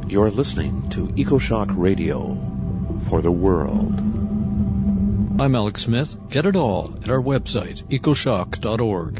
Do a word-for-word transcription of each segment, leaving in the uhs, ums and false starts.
You're listening to EcoShock Radio for the world. I'm Alex Smith. Get it all at our website, ecoshock dot org.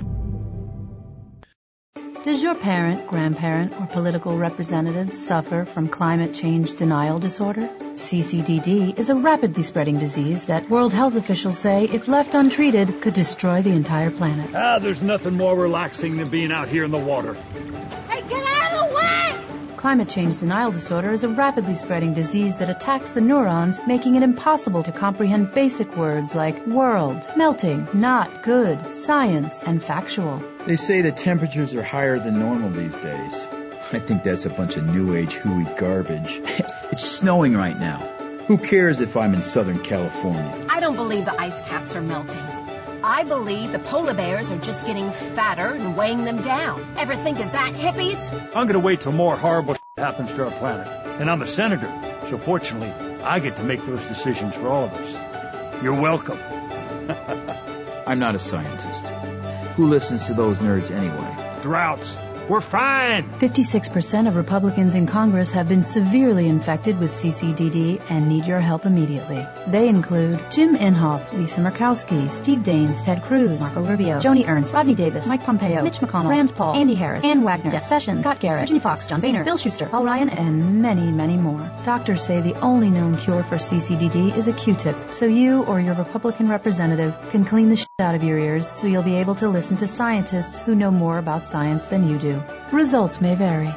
Does your parent, grandparent, or political representative suffer from climate change denial disorder? C C D D is a rapidly spreading disease that World Health officials say, if left untreated, could destroy the entire planet. Ah, there's nothing more relaxing than being out here in the water. Hey, get out of the way! Climate change denial disorder is a rapidly spreading disease that attacks the neurons, making it impossible to comprehend basic words like world, melting, not, good, science, and factual. They say the temperatures are higher than normal these days. I think that's a bunch of new age hooey garbage. It's snowing right now. Who cares if I'm in Southern California? I don't believe the ice caps are melting. I believe the polar bears are just getting fatter and weighing them down. Ever think of that, hippies? I'm going to wait till more horrible shit happens to our planet. And I'm a senator, so fortunately, I get to make those decisions for all of us. You're welcome. I'm not a scientist. Who listens to those nerds anyway? Droughts. We're fine. fifty-six percent of Republicans in Congress have been severely infected with C C D D and need your help immediately. They include Jim Inhofe, Lisa Murkowski, Steve Daines, Ted Cruz, Marco Rubio, Joni Ernst, Rodney Davis, Mike Pompeo, Mitch McConnell, Rand Paul, Andy Harris, Ann Wagner, Jeff Sessions, Scott Garrett, Ginny Fox, John Boehner, Bill Schuster, Paul Ryan, and many, many more. Doctors say the only known cure for C C D D is a Q-tip, so you or your Republican representative can clean the shit out of your ears so you'll be able to listen to scientists who know more about science than you do. Results may vary.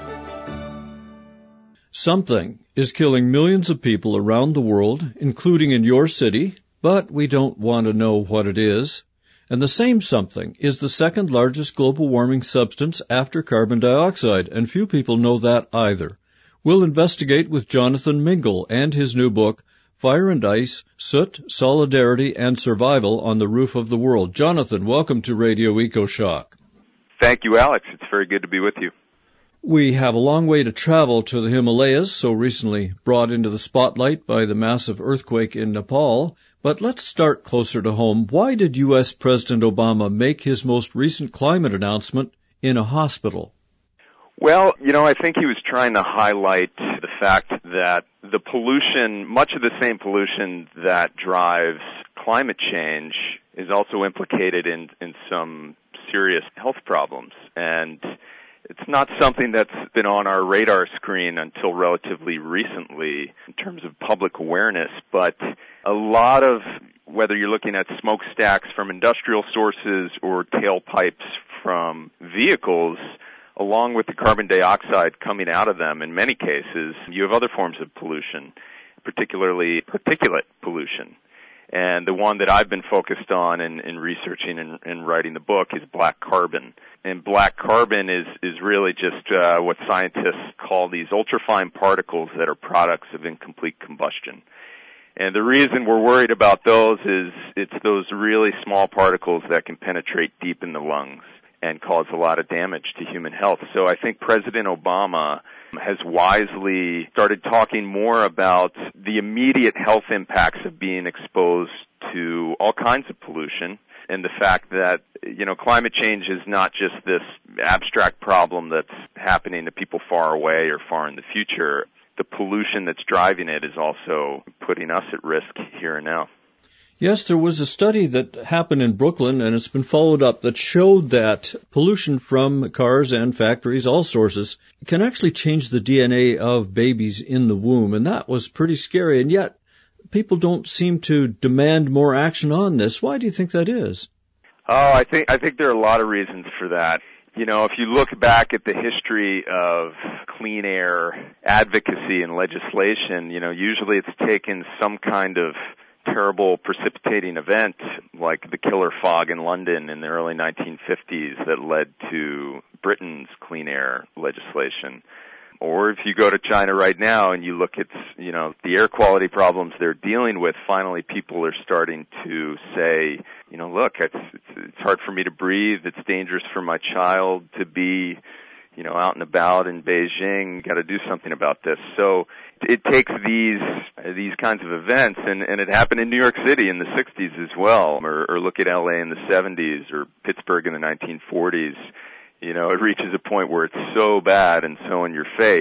Something is killing millions of people around the world, including in your city, but we don't want to know what it is. And the same something is the second largest global warming substance after carbon dioxide, and few people know that either. We'll investigate with Jonathan Mingle and his new book, Fire and Ice, Soot, Solidarity, and Survival on the Roof of the World. Jonathan, welcome to Radio EcoShock. Thank you, Alex. It's very good to be with you. We have a long way to travel to the Himalayas, so recently brought into the spotlight by the massive earthquake in Nepal. But let's start closer to home. Why did U S President Obama make his most recent climate announcement in a hospital? Well, you know, I think he was trying to highlight the fact that the pollution, much of the same pollution that drives climate change, is also implicated in, in some serious health problems. And it's not something that's been on our radar screen until relatively recently in terms of public awareness, but a lot of, whether you're looking at smokestacks from industrial sources or tailpipes from vehicles, along with the carbon dioxide coming out of them, in many cases, you have other forms of pollution, particularly particulate pollution. And the one that I've been focused on in, in researching and, and writing the book is black carbon. And black carbon is, is really just uh, what scientists call these ultrafine particles that are products of incomplete combustion. And the reason we're worried about those is it's those really small particles that can penetrate deep in the lungs and cause a lot of damage to human health. So I think President Obama has wisely started talking more about the immediate health impacts of being exposed to all kinds of pollution, and the fact that, you know, climate change is not just this abstract problem that's happening to people far away or far in the future. The pollution that's driving it is also putting us at risk here and now. Yes, there was a study that happened in Brooklyn, and it's been followed up, that showed that pollution from cars and factories, all sources, can actually change the D N A of babies in the womb, and that was pretty scary, and yet people don't seem to demand more action on this. Why do you think that is? Oh, I think I think there are a lot of reasons for that. You know, if you look back at the history of clean air advocacy and legislation, you know, usually it's taken some kind of terrible precipitating event like the killer fog in London in the early nineteen fifties that led to Britain's clean air legislation. Or if you go to China right now and you look at, you know, the air quality problems they're dealing with, finally people are starting to say, you know, look, it's, it's, it's hard for me to breathe, it's dangerous for my child to be, you know, out and about in Beijing, got to do something about this. So it takes these these kinds of events, and, and it happened in New York City in the sixties as well, or, or look at L A in the seventies, or Pittsburgh in the nineteen forties. You know, it reaches a point where it's so bad and so in your face,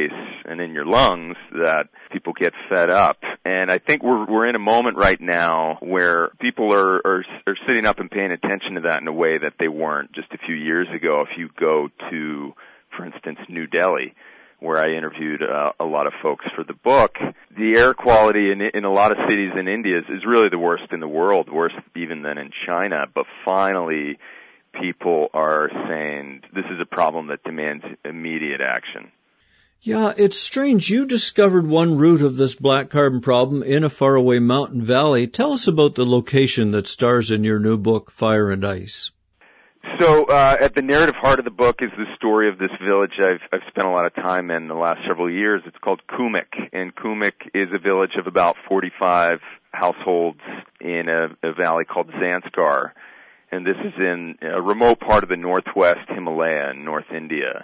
and in your lungs that people get fed up. And I think we're we're in a moment right now where people are, are are sitting up and paying attention to that in a way that they weren't just a few years ago. If you go to, for instance, New Delhi, where I interviewed uh, a lot of folks for the book, the air quality in, in a lot of cities in India is, is really the worst in the world, worse even than in China. But finally, people are saying this is a problem that demands immediate action. Yeah, it's strange. You discovered one root of this black carbon problem in a faraway mountain valley. Tell us about the location that stars in your new book, Fire and Ice. So uh, at the narrative heart of the book is the story of this village I've, I've spent a lot of time in the last several years. It's called Kumik, and Kumik is a village of about forty-five households in a, a valley called Zanskar. And this is in a remote part of the northwest Himalaya in North India.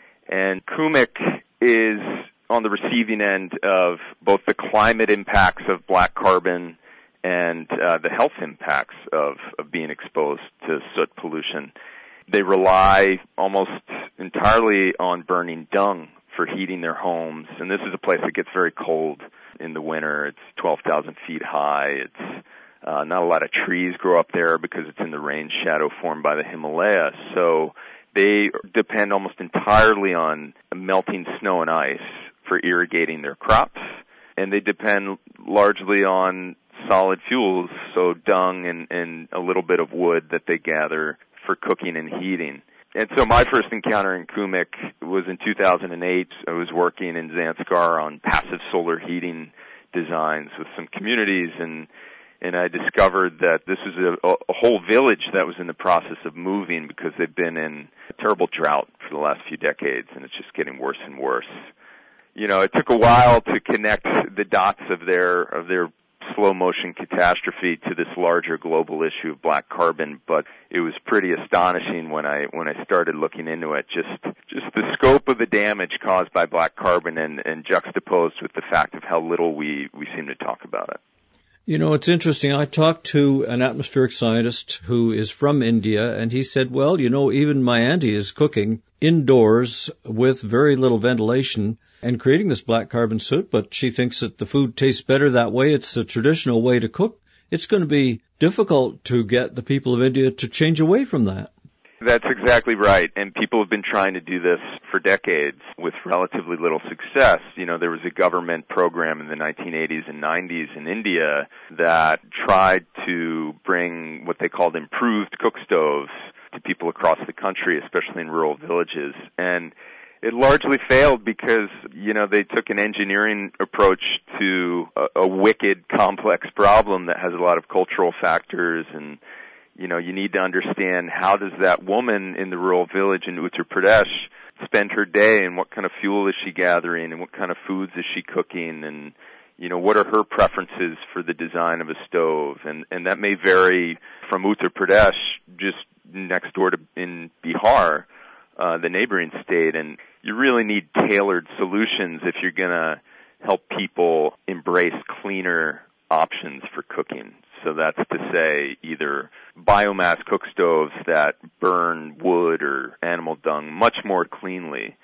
And Kumik is on the receiving end of both the climate impacts of black carbon and uh, the health impacts of, of being exposed to soot pollution. They rely almost entirely on burning dung for heating their homes, and this is a place that gets very cold in the winter. It's twelve thousand feet high. It's uh, not a lot of trees grow up there because it's in the rain shadow formed by the Himalaya. So they depend almost entirely on melting snow and ice for irrigating their crops, and they depend largely on solid fuels, so dung and, and a little bit of wood that they gather for cooking and heating. And so my first encounter in Kumik was in two thousand eight. I was working in Zanskar on passive solar heating designs with some communities, and and I discovered that this was a, a whole village that was in the process of moving because they've been in a terrible drought for the last few decades, and it's just getting worse and worse. You know, it took a while to connect the dots of their of their slow motion catastrophe to this larger global issue of black carbon, but it was pretty astonishing when I when I started looking into it, just just the scope of the damage caused by black carbon and, and juxtaposed with the fact of how little we, we seem to talk about it. You know, it's interesting. I talked to an atmospheric scientist who is from India, and he said, well, you know, even my auntie is cooking indoors with very little ventilation and creating this black carbon soot, but she thinks that the food tastes better that way. It's a traditional way to cook. It's going to be difficult to get the people of India to change away from that. That's exactly right, and people have been trying to do this for decades with relatively little success. You know, there was a government program in the nineteen eighties and nineties in India that tried to bring what they called improved cook stoves to people across the country, especially in rural villages, and it largely failed because, you know, they took an engineering approach to a, a wicked, complex problem that has a lot of cultural factors, and you know, you need to understand how does that woman in the rural village in Uttar Pradesh spend her day, and what kind of fuel is she gathering, and what kind of foods is she cooking, and, you know, what are her preferences for the design of a stove, and, and that may vary from Uttar Pradesh just next door to in Bihar, uh, the neighboring state, and you really need tailored solutions if you're going to help people embrace cleaner options for cooking. So that's to say either biomass cook stoves that burn wood or animal dung much more cleanly,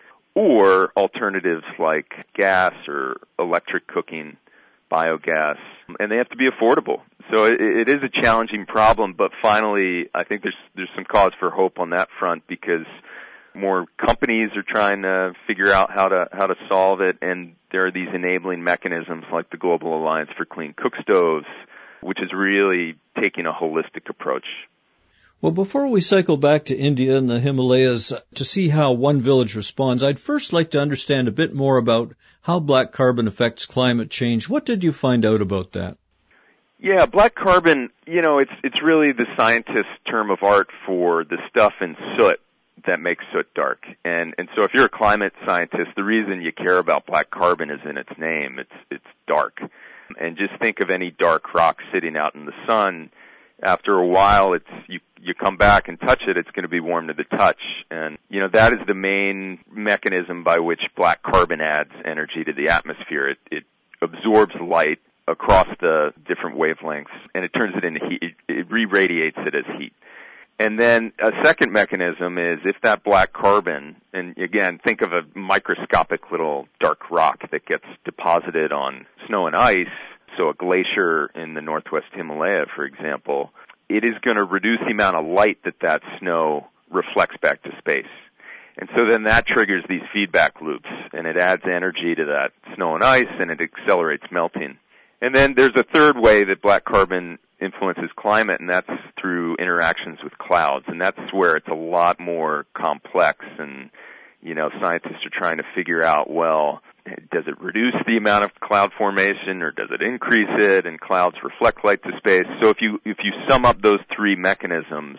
or alternatives like gas or electric cooking, biogas, and they have to be affordable. So it, it is a challenging problem, but finally I think there's there's some cause for hope on that front because more companies are trying to figure out how to how to solve it, and there are these enabling mechanisms like the Global Alliance for Clean Cook Stoves, which is really taking a holistic approach. Well, before we cycle back to India and the Himalayas to see how one village responds, I'd first like to understand a bit more about how black carbon affects climate change. What did you find out about that? Yeah, black carbon, you know, it's it's really the scientist's term of art for the stuff in soot that makes soot dark. And and so if you're a climate scientist, the reason you care about black carbon is in its name. It's it's dark. And just think of any dark rock sitting out in the sun. After a while, it's you you come back and touch it, it's going to be warm to the touch. And, you know, that is the main mechanism by which black carbon adds energy to the atmosphere. It, it absorbs light across the different wavelengths, and it turns it into heat. It, it re-radiates it as heat. And then a second mechanism is if that black carbon, and again, think of a microscopic little dark rock that gets deposited on snow and ice, so a glacier in the northwest Himalaya, for example, it is going to reduce the amount of light that that snow reflects back to space. And so then that triggers these feedback loops, and it adds energy to that snow and ice, and it accelerates melting. And then there's a third way that black carbon influences climate, and that's through interactions with clouds. And that's where it's a lot more complex, and, you know, scientists are trying to figure out, well, does it reduce the amount of cloud formation, or does it increase it, and clouds reflect light to space? So if you, if you sum up those three mechanisms,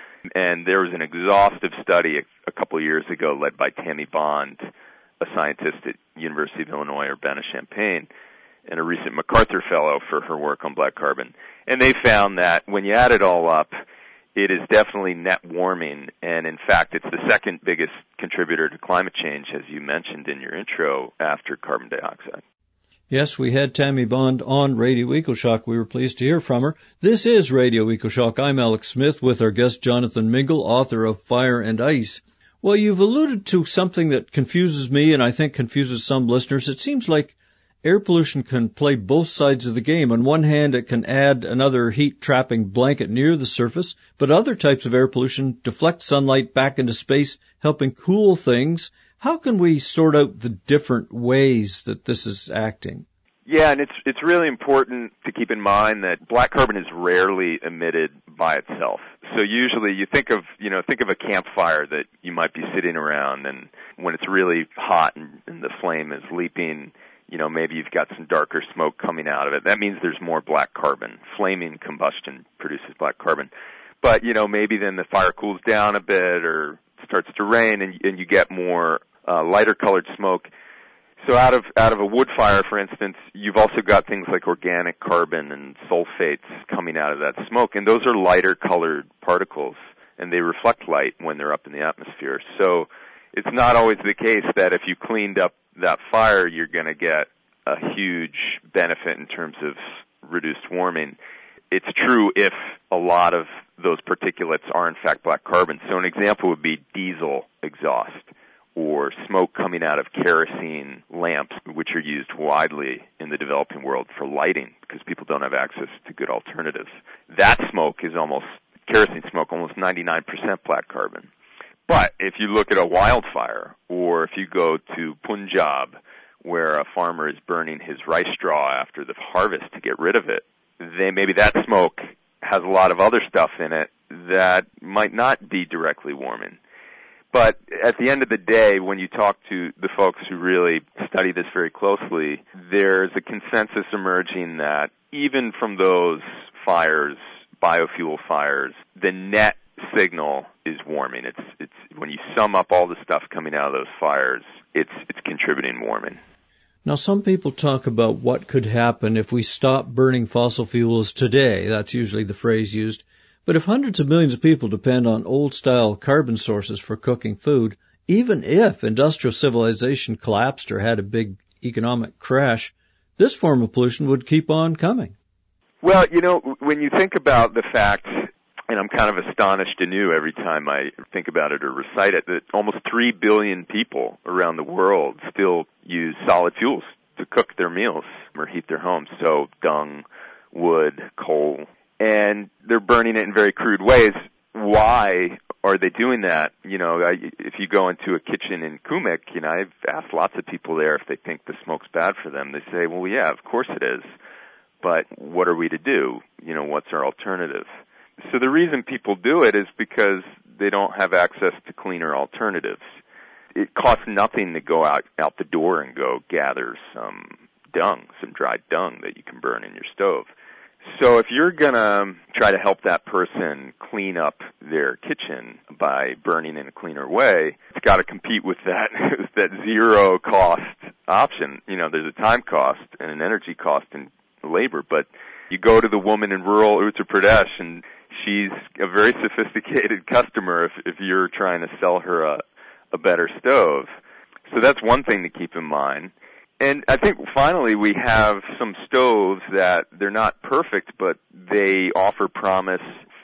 and there was an exhaustive study a, a couple of years ago led by Tammy Bond, a scientist at University of Illinois Urbana-Champaign, and a recent MacArthur Fellow for her work on black carbon. And they found that when you add it all up, it is definitely net warming, and in fact, it's the second biggest contributor to climate change, as you mentioned in your intro, after carbon dioxide. Yes, we had Tammy Bond on Radio EcoShock. We were pleased to hear from her. This is Radio EcoShock. I'm Alex Smith with our guest Jonathan Mingle, author of Fire and Ice. Well, you've alluded to something that confuses me and I think confuses some listeners. It seems like air pollution can play both sides of the game. On one hand, it can add another heat-trapping blanket near the surface, but other types of air pollution deflect sunlight back into space, helping cool things. How can we sort out the different ways that this is acting? Yeah, and it's it's really important to keep in mind that black carbon is rarely emitted by itself. So usually you think of, you know, think of a campfire that you might be sitting around, and when it's really hot and, and the flame is leaping, you know, maybe you've got some darker smoke coming out of it. That means there's more black carbon. Flaming combustion produces black carbon. But, you know, maybe then the fire cools down a bit or starts to rain and, and you get more uh, lighter colored smoke. So out of out of a wood fire, for instance, you've also got things like organic carbon and sulfates coming out of that smoke, and those are lighter colored particles, and they reflect light when they're up in the atmosphere. So it's not always the case that if you cleaned up that fire, you're going to get a huge benefit in terms of reduced warming. It's true if a lot of those particulates are in fact black carbon. So an example would be diesel exhaust or smoke coming out of kerosene lamps, which are used widely in the developing world for lighting because people don't have access to good alternatives. That smoke is almost, kerosene smoke, almost ninety-nine percent black carbon. But if you look at a wildfire, or if you go to Punjab, where a farmer is burning his rice straw after the harvest to get rid of it, then maybe that smoke has a lot of other stuff in it that might not be directly warming. But at the end of the day, when you talk to the folks who really study this very closely, there's a consensus emerging that even from those fires, biofuel fires, the net signal is warming. It's it's when you sum up all the stuff coming out of those fires, it's it's contributing warming. Now, some people talk about what could happen if we stop burning fossil fuels today. That's usually the phrase used. But if hundreds of millions of people depend on old-style carbon sources for cooking food, even if industrial civilization collapsed or had a big economic crash, this form of pollution would keep on coming. Well, you know, when you think about the fact, and I'm kind of astonished anew every time I think about it or recite it, that almost three billion people around the world still use solid fuels to cook their meals or heat their homes. So dung, wood, coal, and they're burning it in very crude ways. Why are they doing that? You know, I, if you go into a kitchen in Kumik, you know, I've asked lots of people there if they think the smoke's bad for them. They say, well, yeah, of course it is. But what are we to do? You know, what's our alternative? So the reason people do it is because they don't have access to cleaner alternatives. It costs nothing to go out, out the door and go gather some dung, some dried dung that you can burn in your stove. So if you're going to try to help that person clean up their kitchen by burning in a cleaner way, it's got to compete with that that zero cost option. You know, there's a time cost and an energy cost in labor, but you go to the woman in rural Uttar Pradesh and she's a very sophisticated customer if, if you're trying to sell her a, a better stove. So that's one thing to keep in mind. And I think finally we have some stoves that they're not perfect, but they offer promise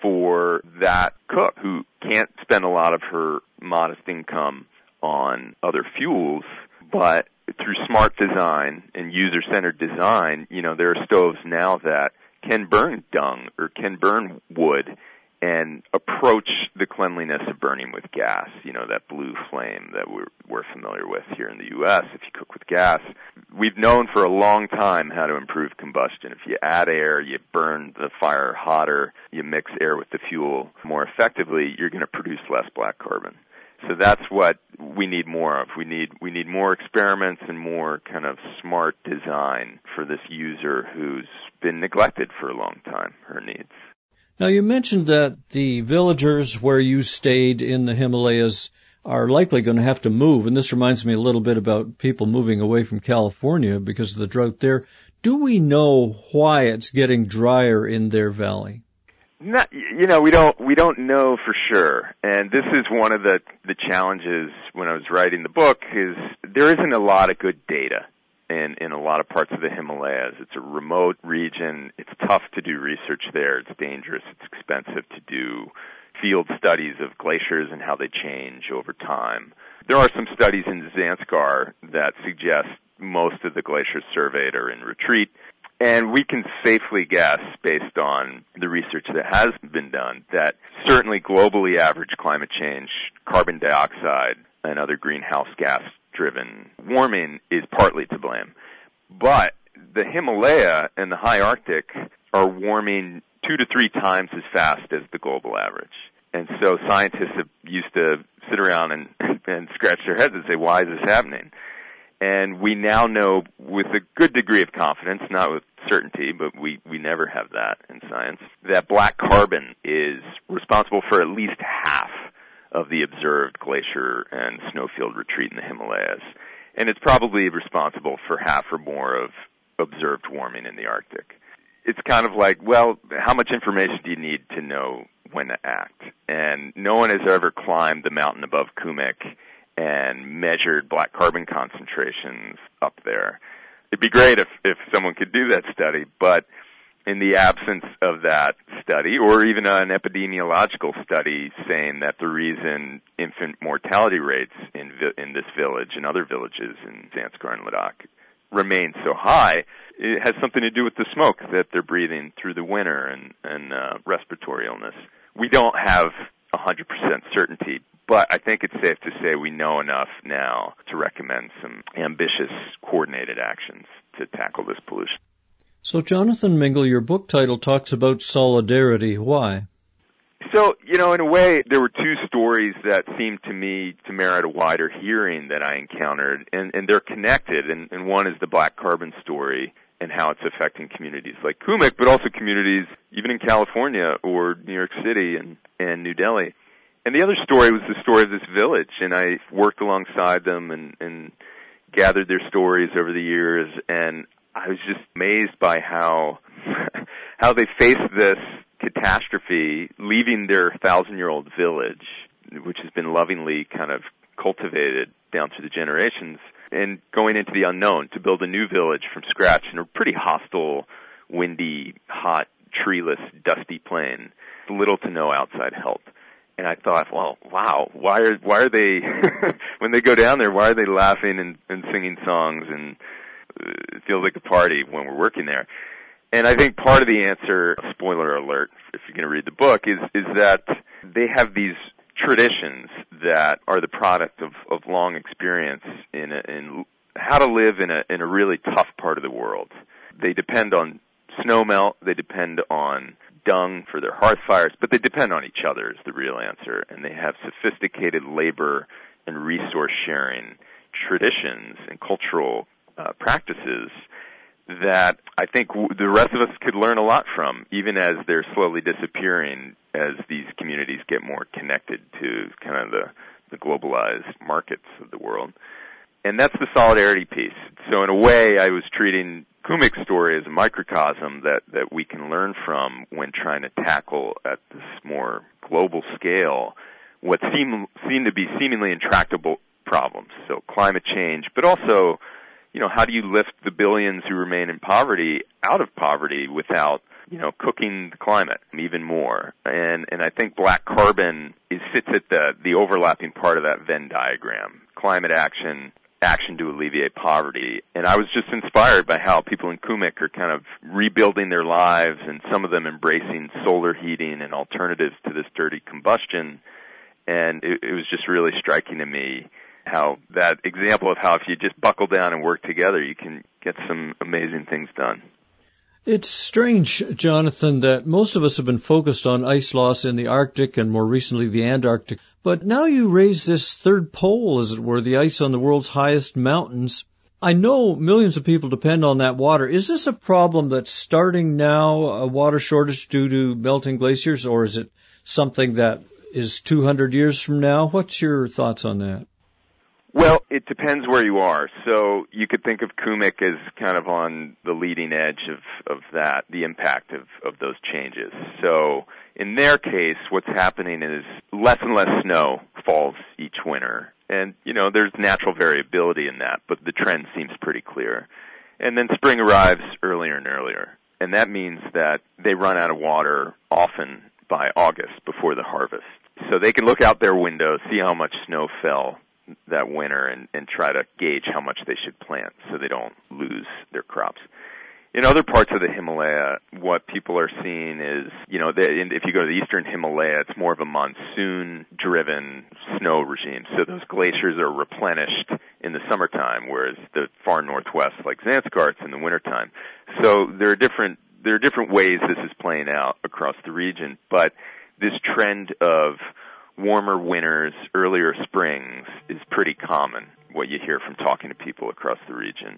for that cook who can't spend a lot of her modest income on other fuels, but through smart design and user-centered design, you know, there are stoves now that can burn dung or can burn wood and approach the cleanliness of burning with gas, you know, that blue flame that we're, we're familiar with here in the U S if you cook with gas. We've known for a long time how to improve combustion. If you add air, you burn the fire hotter, you mix air with the fuel more effectively, you're going to produce less black carbon. So that's what we need more of. We need we need more experiments and more kind of smart design for this user who's been neglected for a long time, her needs. Now, you mentioned that the villagers where you stayed in the Himalayas are likely going to have to move, and this reminds me a little bit about people moving away from California because of the drought there. Do we know why it's getting drier in their valley? Not, you know, we don't we don't know for sure, and this is one of the the challenges when I was writing the book. Is there isn't a lot of good data in in a lot of parts of the Himalayas. It's a remote region. It's tough to do research there. It's dangerous. It's expensive to do field studies of glaciers and how they change over time. There are some studies in Zanskar that suggest most of the glaciers surveyed are in retreat. And we can safely guess, based on the research that has been done, that certainly globally average climate change, carbon dioxide, and other greenhouse gas-driven warming is partly to blame. But the Himalaya and the high Arctic are warming two to three times as fast as the global average. And so scientists have used to sit around and, and scratch their heads and say, why is this happening? And we now know with a good degree of confidence, not with certainty, but we, we never have that in science, that black carbon is responsible for at least half of the observed glacier and snowfield retreat in the Himalayas. And it's probably responsible for half or more of observed warming in the Arctic. It's kind of like, well, how much information do you need to know when to act? And no one has ever climbed the mountain above Kumik and measured black carbon concentrations up there. It'd be great if, if someone could do that study, but in the absence of that study, or even an epidemiological study saying that the reason infant mortality rates in in this village and other villages in Zanskar and Ladakh remain so high, it has something to do with the smoke that they're breathing through the winter and, and uh, respiratory illness. We don't have one hundred percent certainty, but I think it's safe to say we know enough now to recommend some ambitious, coordinated actions to tackle this pollution. So, Jonathan Mingle, your book title talks about solidarity. Why? So, you know, in a way, there were two stories that seemed to me to merit a wider hearing that I encountered, and, and they're connected, and, and one is the black carbon story and how it's affecting communities like Kumik, but also communities even in California or New York City and, and New Delhi. And the other story was the story of this village, and I worked alongside them and, and gathered their stories over the years, and I was just amazed by how how they faced this catastrophe, leaving their thousand-year-old village, which has been lovingly kind of cultivated down through the generations, and going into the unknown to build a new village from scratch in a pretty hostile, windy, hot, treeless, dusty plain, little to no outside help. And I thought, well, wow, why are why are they when they go down there? Why are they laughing and, and singing songs? And uh, it feels like a party when we're working there. And I think part of the answer, spoiler alert, if you're going to read the book, is is that they have these traditions that are the product of, of long experience in a, in how to live in a in a really tough part of the world. They depend on snowmelt. They depend on dung for their hearth fires, but they depend on each other is the real answer. And they have sophisticated labor and resource sharing traditions and cultural uh, practices that I think w- the rest of us could learn a lot from, even as they're slowly disappearing as these communities get more connected to kind of the, the globalized markets of the world. And that's the solidarity piece. So in a way, I was treating Kumik's story as a microcosm that, that we can learn from when trying to tackle at this more global scale what seem, seem to be seemingly intractable problems. So climate change, but also, you know, how do you lift the billions who remain in poverty out of poverty without you know, cooking the climate even more. And and I think black carbon is sits at the the overlapping part of that Venn diagram. Climate action, action to alleviate poverty. And I was just inspired by how people in Kumik are kind of rebuilding their lives, and some of them embracing solar heating and alternatives to this dirty combustion. And it, it was just really striking to me how that example of how if you just buckle down and work together, you can get some amazing things done. It's strange, Jonathan, that most of us have been focused on ice loss in the Arctic and more recently the Antarctic. But now you raise this third pole, as it were, the ice on the world's highest mountains. I know millions of people depend on that water. Is this a problem that's starting now, a water shortage due to melting glaciers, or is it something that is two hundred years from now? What's your thoughts on that? Well, it depends where you are. So you could think of Kumik as kind of on the leading edge of, of that, the impact of, of those changes. So in their case, what's happening is less and less snow falls each winter. And, you know, there's natural variability in that, but the trend seems pretty clear. And then spring arrives earlier and earlier. And that means that they run out of water often by August before the harvest. So they can look out their window, see how much snow fell that winter, and, and try to gauge how much they should plant so they don't lose their crops. In other parts of the Himalaya, what people are seeing is, you know, the, if you go to the eastern Himalaya, it's more of a monsoon-driven snow regime. So those glaciers are replenished in the summertime, whereas the far northwest, like Zanskar, it's in the wintertime. So there are different there are different ways this is playing out across the region, but this trend of warmer winters, earlier springs is pretty common, what you hear from talking to people across the region.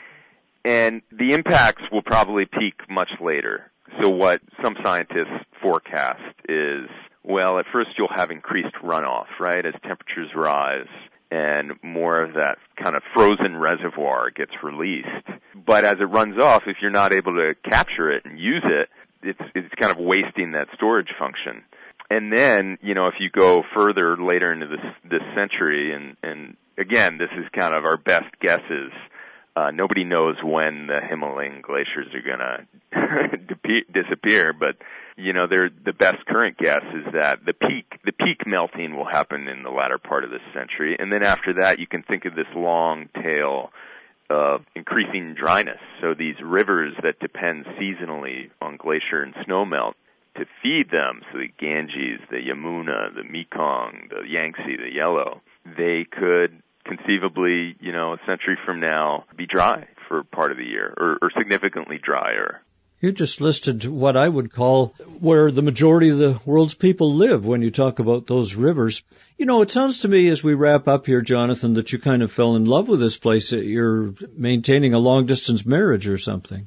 And the impacts will probably peak much later. So what some scientists forecast is, well, at first you'll have increased runoff, right, as temperatures rise and more of that kind of frozen reservoir gets released. But as it runs off, if you're not able to capture it and use it, it's, it's kind of wasting that storage function. And then, you know, if you go further later into this this century, and, and again, this is kind of our best guesses. Uh, nobody knows when the Himalayan glaciers are going to disappear, but, you know, they're, the best current guess is that the peak the peak melting will happen in the latter part of this century. And then after that, you can think of this long tail of increasing dryness. So these rivers that depend seasonally on glacier and snowmelt to feed them, so the Ganges, the Yamuna, the Mekong, the Yangtze, the Yellow, they could conceivably, you know, a century from now, be dry for part of the year, or, or significantly drier. You just listed what I would call where the majority of the world's people live when you talk about those rivers. You know, it sounds to me as we wrap up here, Jonathan, that you kind of fell in love with this place, that you're maintaining a long-distance marriage or something.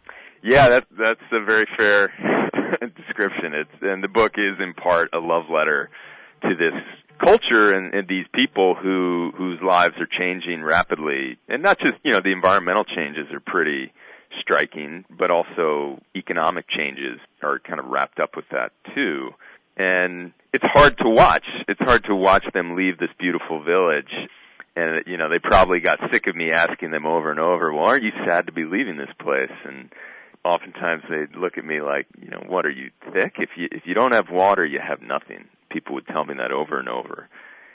Yeah, that, that's a very fair description. It's, and the book is in part a love letter to this culture and, and these people who whose lives are changing rapidly. And not just, you know, the environmental changes are pretty striking, but also economic changes are kind of wrapped up with that too. And it's hard to watch. It's hard to watch them leave this beautiful village. And, you know, they probably got sick of me asking them over and over, well, aren't you sad to be leaving this place? And oftentimes they'd look at me like, you know, what, are you thick? If you if you don't have water, you have nothing. People would tell me that over and over.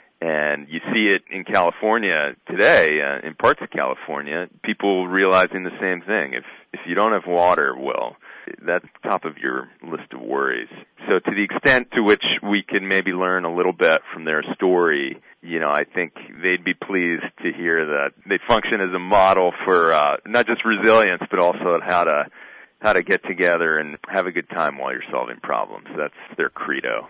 And you see it in California today, uh, in parts of California, people realizing the same thing. If if you don't have water, well, that's top of your list of worries. So to the extent to which we can maybe learn a little bit from their story, you know, I think they'd be pleased to hear that they function as a model for uh, not just resilience, but also how to how to get together and have a good time while you're solving problems. That's their credo.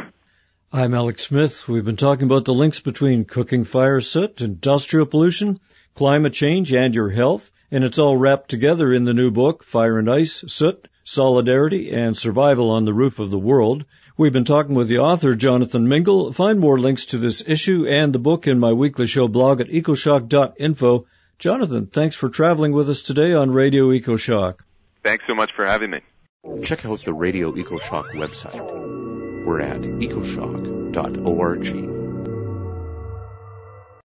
I'm Alex Smith. We've been talking about the links between cooking fire soot, industrial pollution, climate change, and your health, and it's all wrapped together in the new book, Fire and Ice, Soot, Solidarity, and Survival on the Roof of the World. We've been talking with the author, Jonathan Mingle. Find more links to this issue and the book in my weekly show blog at ecoshock dot info. Jonathan, thanks for traveling with us today on Radio EcoShock. Thanks so much for having me. Check out the Radio EcoShock website. We're at ecoshock dot org.